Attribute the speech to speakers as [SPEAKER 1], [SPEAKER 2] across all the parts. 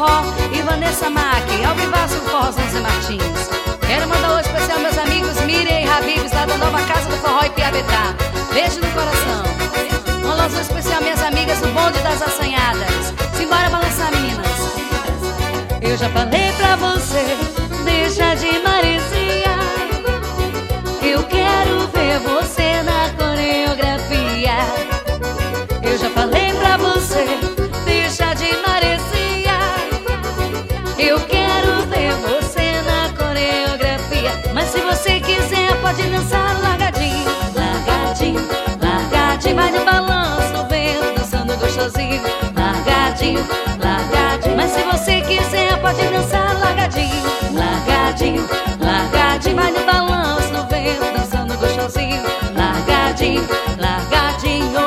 [SPEAKER 1] Forró e Vanessa Mac, ao vivaço Forrozão Zé Martins. Quero mandar um especial meus amigos Miriam e Habibs, lá da nova casa do Forró e Piabetá. Beijo no coração. Um alôzão especial minhas amigas do bonde das assanhadas. Simbora balançar, meninas. Eu já falei pra você, deixa de maresia. Eu quero ver você na coreografia. Eu já falei pra você, deixa de maresia. Eu quero ver você na coreografia. Mas se você quiser pode dançar largadinho, largadinho, largadinho. Vai no balanço, no vento, dançando gostosinho, largadinho, largadinho. Mas se você quiser pode dançar largadinho, largadinho, largadinho. Vai no balanço, no vento, dançando gostosinho, largadinho, largadinho.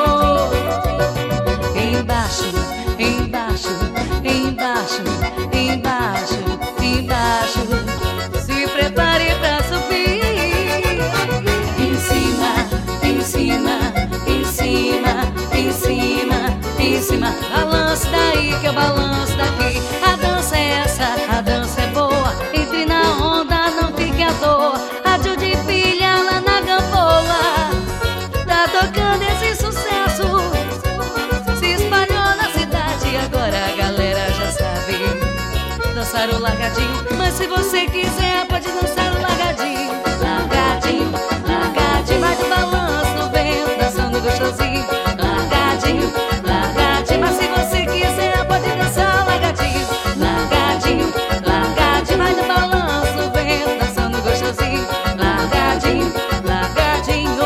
[SPEAKER 1] Embaixo, embaixo, embaixo, embaixo, embaixo. Se prepare pra subir. Em cima, em cima, em cima, em cima, em cima. Balance daí que eu balanço daqui. A dança é essa, a dança é boa. Entre na onda, não fique à toa. Rádio de pilha lá na Gamboa. Tá tocando esse sucesso, se espalhou na cidade. Agora a galera já sabe dançar o largadinho. Mas se você quiser pode dançar o largadinho, largadinho, largadinho. Vai do balanço no vento, dançando gostosinho, largadinho, largadinho. Mas se você quiser pode dançar largadinho, largadinho, largadinho. Vai do balanço no vento, dançando gostosinho, largadinho, largadinho.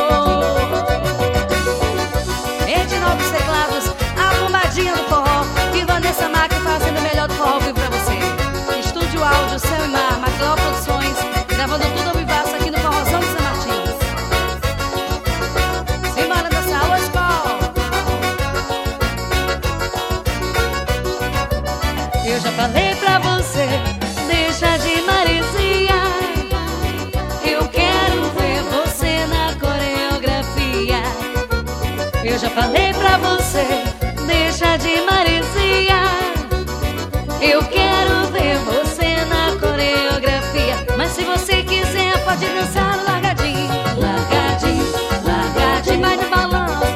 [SPEAKER 1] Entre novos teclados, a bombadinha do forró e Vanessa Mac fazendo o melhor do forró vivo pra você. Estúdio Áudio, Céu e Mar, Macló Produções, gravando tudo ao vivaço aqui no Forrozão de Zé Martins. Simbora dançar hoje, Paul. Eu já falei pra você, deixa de maresia. Eu quero ver você na coreografia. Eu já falei pra você, deixa de maresia. Eu quero ver você na coreografia. Mas se você quiser pode dançar largadinho, largadinho, largadinho. Vai no balanço,